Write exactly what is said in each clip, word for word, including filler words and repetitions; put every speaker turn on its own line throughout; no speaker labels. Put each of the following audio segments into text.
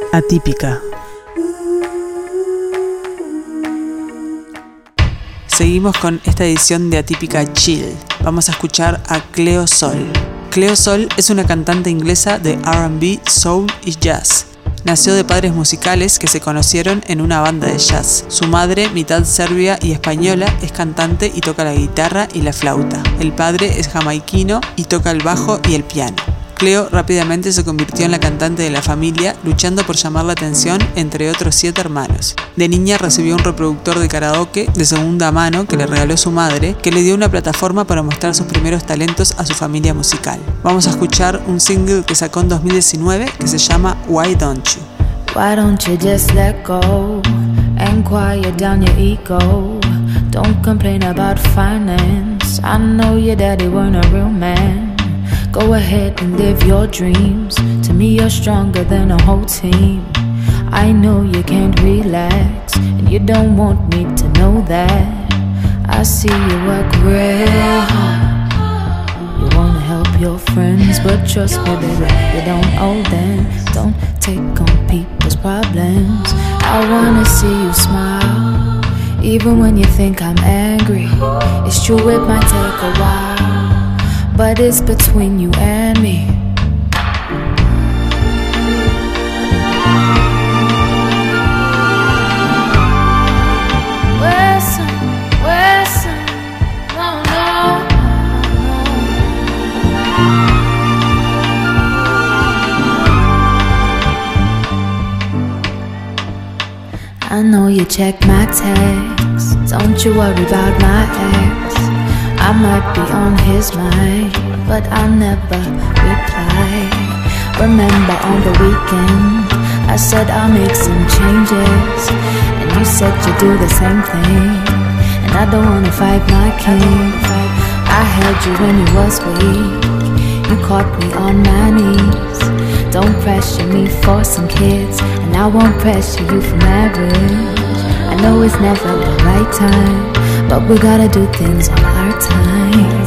Atípica. Seguimos con esta edición de Atípica Chill. Vamos a escuchar a Cleo Sol. Cleo Sol es una cantante inglesa de R and B, soul y jazz. Nació de padres musicales que se conocieron en una banda de jazz. Su madre, mitad serbia y española, es cantante y toca la guitarra y la flauta. El padre es jamaiquino y toca el bajo y el piano. Cleo rápidamente se convirtió en la cantante de la familia, luchando por llamar la atención entre otros siete hermanos. De niña recibió un reproductor de karaoke de segunda mano que le regaló su madre, que le dio una plataforma para mostrar sus primeros talentos a su familia musical. Vamos a escuchar un single que sacó en dos mil diecinueve que se llama Why Don't You.
Why don't you just let go and quiet down your ego? Don't complain about finance. I know your daddy weren't a real man. Go ahead and live your dreams. To me you're stronger than a whole team. I know you can't relax, and you don't want me to know that. I see you work real hard. You wanna help your friends, but trust me baby, you don't owe them. Don't take on people's problems. I wanna see you smile, even when you think I'm angry. It's true it might take a while, but it's between you and me. Listen, listen, no, no, I know you check my texts. Don't you worry about my ex. I might be on his mind, but I'll never reply. Remember on the weekend, I said I'll make some changes, and you said you'd do the same thing. And I don't wanna fight my king. I held you when you was weak. You caught me on my knees. Don't pressure me for some kids, and I won't pressure you for marriage. I know it's never the right time, but we gotta do things on our time.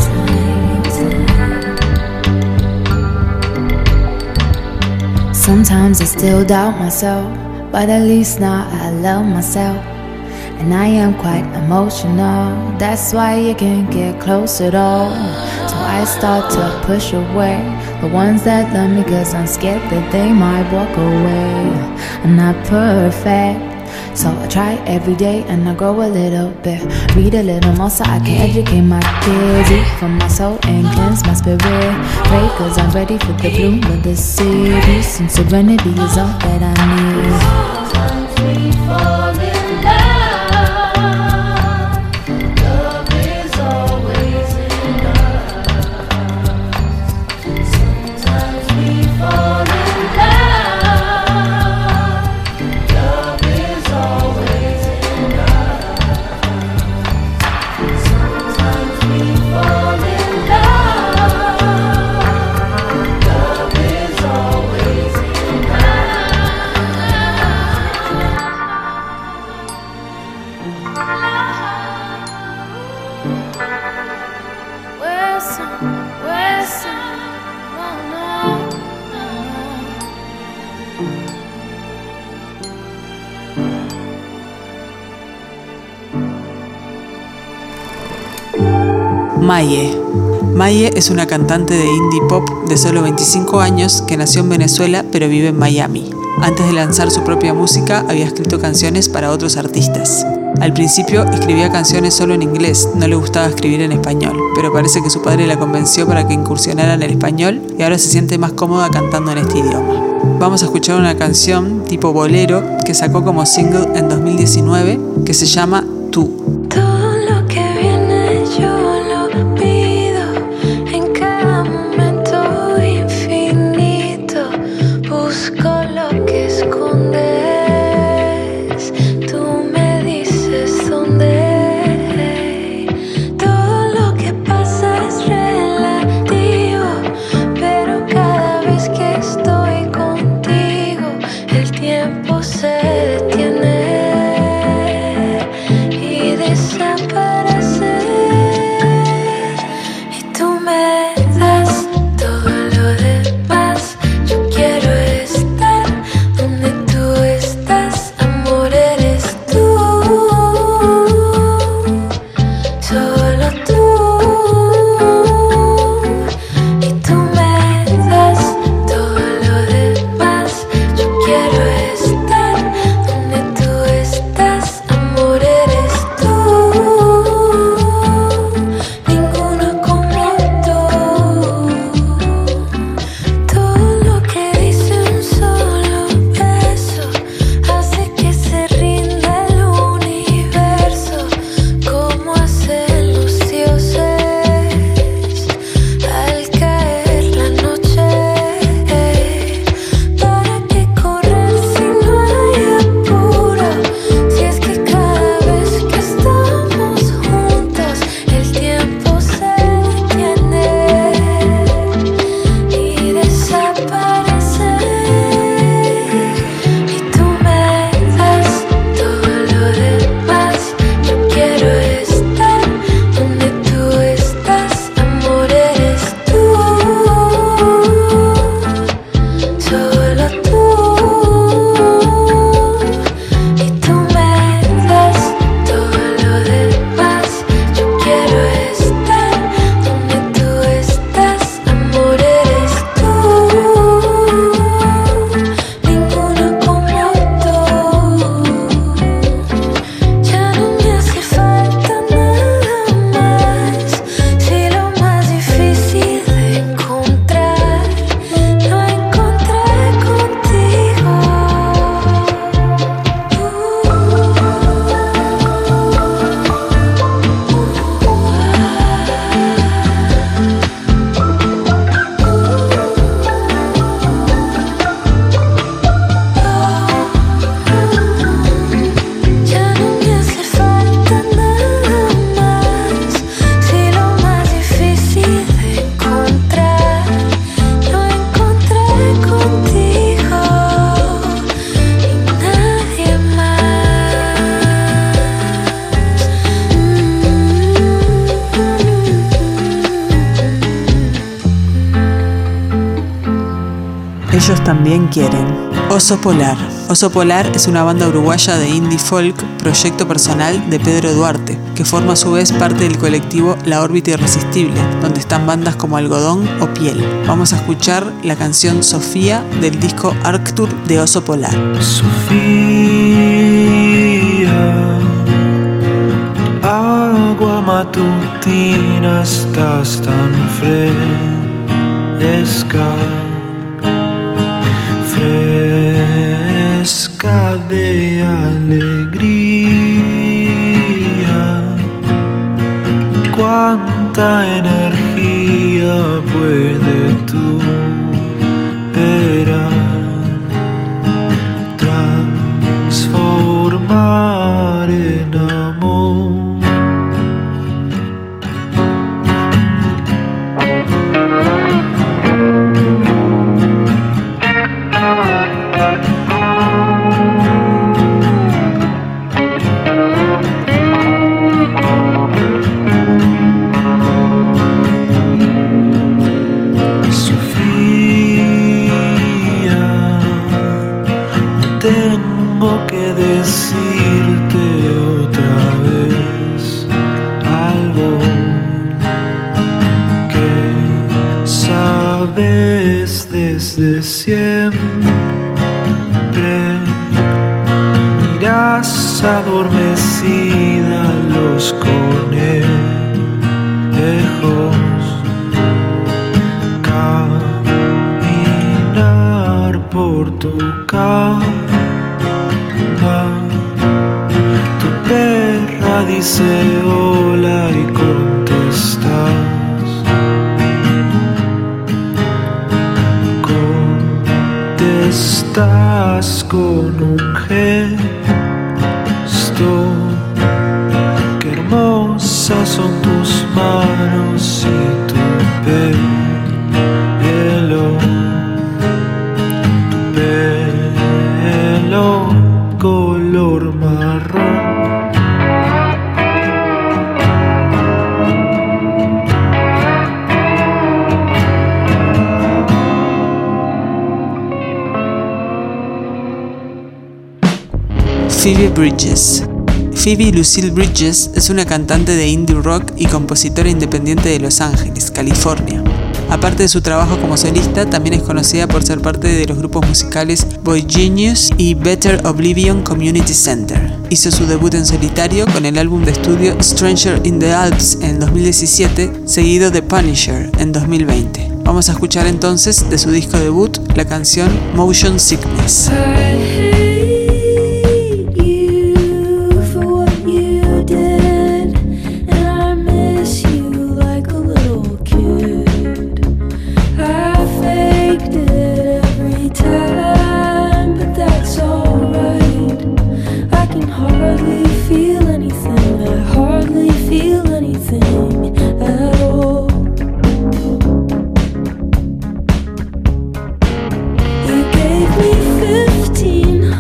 Sometimes I still doubt myself, but at least now I love myself. And I am quite emotional, that's why you can't get close at all. So I start to push away the ones that love me, cause I'm scared that they might walk away. I'm not perfect, so I try every day and I grow a little bit. Read a little more so I can educate my kids. Eat from my soul and cleanse my spirit. Pray cause I'm ready for the bloom of the city. Peace and serenity is all that I need. Sometimes we fall in love. Love is always enough. Sometimes we fall in love. Love is always enough. Sometimes we fall in love. Love is always Wilson, Wilson, no, no,
no. Maye. Maye es una cantante de indie pop de solo veinticinco años que nació en Venezuela pero vive en Miami. Antes de lanzar su propia música había escrito canciones para otros artistas. Al principio escribía canciones solo en inglés, no le gustaba escribir en español, pero parece que su padre la convenció para que incursionara en el español y ahora se siente más cómoda cantando en este idioma. Vamos a escuchar una canción tipo bolero que sacó como single en dos mil diecinueve que se llama Tú.
Se detiene y
Ellos también quieren. Oso Polar. Oso Polar es una banda uruguaya de indie folk, proyecto personal de Pedro Duarte, que forma a su vez parte del colectivo La Órbita Irresistible, donde están bandas como Algodón o Piel. Vamos a escuchar la canción Sofía del disco Arctur de Oso Polar.
Sofía, agua matutina, estás tan fresca, fresca de alegría. Cuánta energía puede tu verano transformar en amor. Tengo que decirte otra vez algo que sabes desde siempre. Miras adormecida los conejos caminar por tu cama. Tu perra dice hola y contestas, contestas con un gesto. Qué hermosas son tus manos y tu pelo, tu pelo color marrón.
Phoebe Bridges. Phoebe Lucille Bridges es una cantante de indie rock y compositora independiente de Los Ángeles, California. Aparte de su trabajo como solista, también es conocida por ser parte de los grupos musicales Boy Genius y Better Oblivion Community Center. Hizo su debut en solitario con el álbum de estudio Stranger in the Alps en dos mil diecisiete, seguido de Punisher en dos mil veinte. Vamos a escuchar entonces de su disco debut la canción Motion Sickness.
fifteen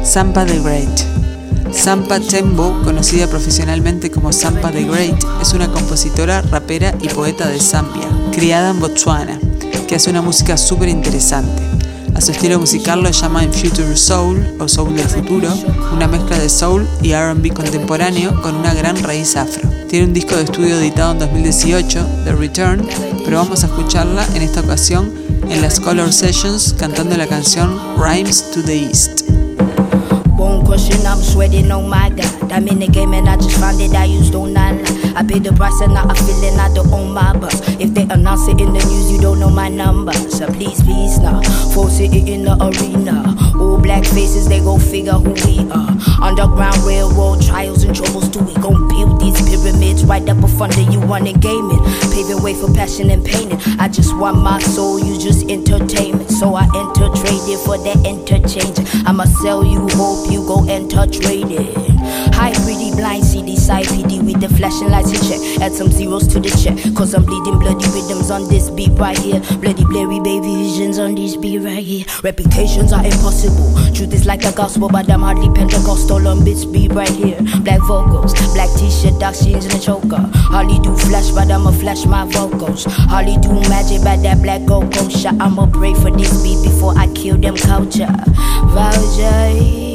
Sampa the Great. Sampa Tembo, conocida profesionalmente como Sampa the Great, es una compositora, rapera y poeta de Zambia, criada en Botsuana, que hace una música súper interesante. A su estilo musical lo llaman Future Soul o Soul del futuro, una mezcla de soul y R and B contemporáneo con una gran raíz afro. Tiene un disco de estudio editado en dos mil dieciocho, The Return, pero vamos a escucharla en esta ocasión en las Color Sessions cantando la canción Rhymes to the East.
Bone crushing, I'm sweating, oh my God. I'm in the game and I just found it, I used to not lie. I paid the price and now I'm feeling I don't own my bus. If they announce it in the news, you don't know my number. So please, please, now, force it in the arena. All black faces, they go figure who we are. Underground railroad trials and troubles too. We gon' build these pyramids right up up under you running gaming. Paving way for passion and painting. I just want my soul, you just entertainment. So I enter traded for that interchange. I'ma sell you hope, you go enter traded. High pretty blind C D side P D with the flashing lights in check. Add some zeros to the check, cause I'm bleeding bloody rhythms on this beat right here. Bloody blurry baby visions on this beat right here. Reputations are impossible. Truth is like the gospel, but I'm hardly Pentecostal on this beat right here. Black vocals, black t-shirt, dark jeans and a choker. Hardly do flash, but I'ma flash my vocals. Hardly do magic, but that black gold kosher. I'ma pray for this beat before I kill them culture. Voucher.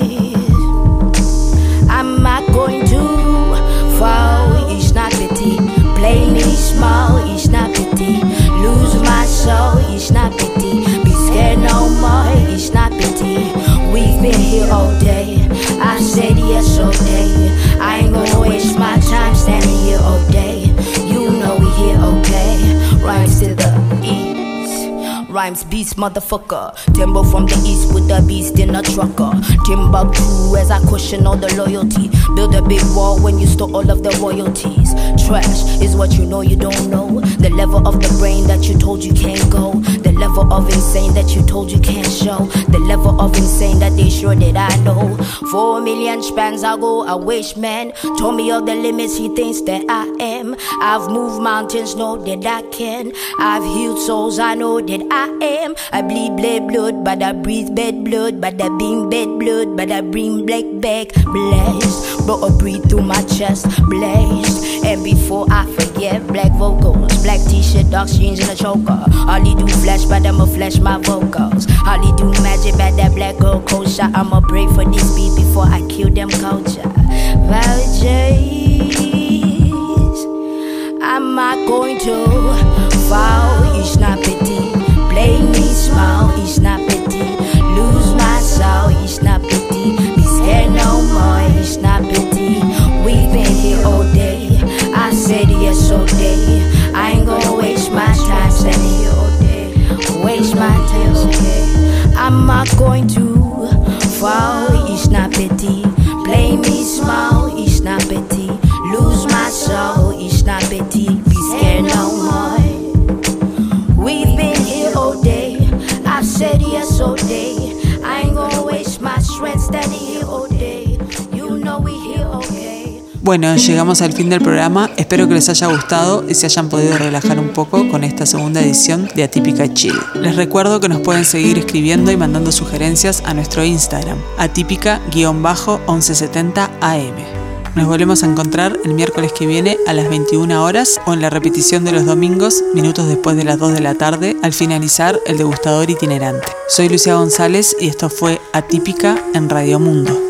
I'm not going to fall, it's not pity. Play me small, it's not pity. Lose my soul, it's not pity. Be scared no more, it's not pity. We've been here all day, I said yes all day. I ain't gonna waste my time standing here all day. You know we here okay. Rhymes to the east. Rhymes beast, motherfucker. Timber from the east with the beast in a trucker. Timbuktu as I question all the loyalty. Build a big wall when you stole all of the royalties. Trash is what you know you don't know. The level of the brain that you told you can't go. The level of insane that you told you can't show. The level of insane that they sure that I know. Four million spans ago, a wish man told me of the limits he thinks that I am. I've moved mountains, know that I can. I've healed souls, I know that I am. I bleed blood, blood, but I breathe bed blood. But I beam bed blood, but I bring black back. Blessed, bro, I breathe through my chest. Blessed, and before I forget, black vocals, black t-shirt, dark jeans and a choker. Hardly do flash, but I'ma flash my vocals. Hardly do magic, but that black girl kosher. I'ma pray for this beat before I kill them culture. Vouchers, I'm not going to fall, it's not pity. Play me small, it's not pity. Lose my soul, it's not pity. Be scared no more, it's not pity. We've been here all day, I said yes all day. I ain't gonna waste my time standing here all day. Waste my time, okay. I'm not going to fall, it's not pity. Play me small, it's not pity. Lose my soul, it's not pity. Be scared no more. We've been here all day. I've said yes all day. I ain't gonna waste my strength standing here all day. You know we here okay.
Bueno, llegamos al fin del programa. Espero que les haya gustado y se hayan podido relajar un poco con esta segunda edición de Atípica Chill. Les recuerdo que nos pueden seguir escribiendo y mandando sugerencias a nuestro Instagram, atípica guión bajo once setenta A M. Nos volvemos a encontrar el miércoles que viene a las veintiuna horas o en la repetición de los domingos, minutos después de las dos de la tarde, al finalizar el degustador itinerante. Soy Lucia González y esto fue Atípica en Radio Mundo.